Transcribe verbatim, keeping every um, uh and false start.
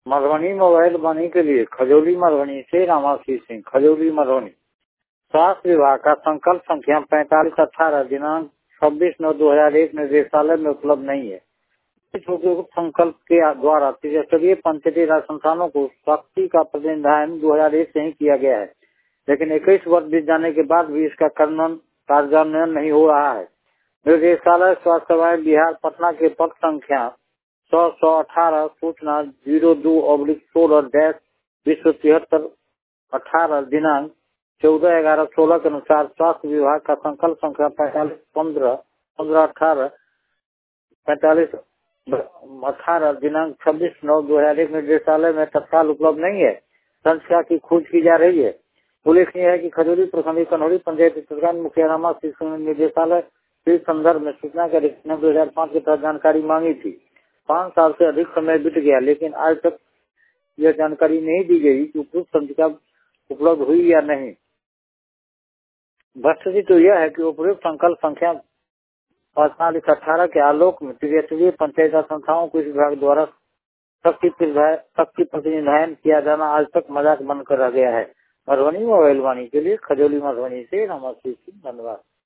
Madhubani mobile वाणी के लिए खजौली मधुबनी से रामाशीष सिंह, खजौली मधुबनी। स्वास्थ्य विभाग का संकल्प संख्या पैंतालीस अठारह दिनांक छब्बीस नौ दो हजार एक निर्देशालय में उपलब्ध नहीं है। इस उपयुक्त संकल्प के द्वारा त्रिस्तरीय पंचायती राज संस्थानों को शक्ति का प्रतिनिधान दो हजार एक से ही किया गया है, लेकिन इक्कीस वर्ष बीत जाने के बाद भी इसका कार्यान्वयन नहीं हो रहा है। निर्देशालय स्वास्थ्य सेवाएं बिहार पटना के पद संख्या सौ सौ अठारह सूचना जीरो दो ऑब्लिक सोलह डैश विश्व तिहत्तर अठारह दिनांक चौदह ग्यारह सोलह के अनुसार स्वास्थ्य विभाग का संकल्प संख्या पैंतालीस पंद्रह पंद्रह अठारह पैंतालीस अठारह दिनांक छब्बीस नौ दो हजार एक निर्देशालय में तत्काल उपलब्ध नहीं है। संख्या की खोज की जा रही है। उल्लेखनीय है कि खजूरी प्रखंड कन्हौली पंचायत मुखिया रामाशीष सिंह निर्देशालय इस संदर्भ में सूचना के अधिनियम दो हजार पाँच के तहत जानकारी मांगी थी। पाँच साल से अधिक समय बीत गया, लेकिन आज तक यह जानकारी नहीं दी गई कि उपयुक्त संख्या उपलब्ध हुई या नहीं। वस्तुस्थिति तो यह है कि उपयुक्त संकल्प संख्या पैंतालीस अठारह के आलोक में त्रिस्तरीय पंचायत संस्थाओं को इस विभाग द्वारा शक्ति शक्ति प्रतिनिधान किया जाना आज तक मजाक बनकर रह गया है। मधुबनी मोबाइल वाणी के लिए खजौली मधुबनी से रामाशीष सिंह, धन्यवाद।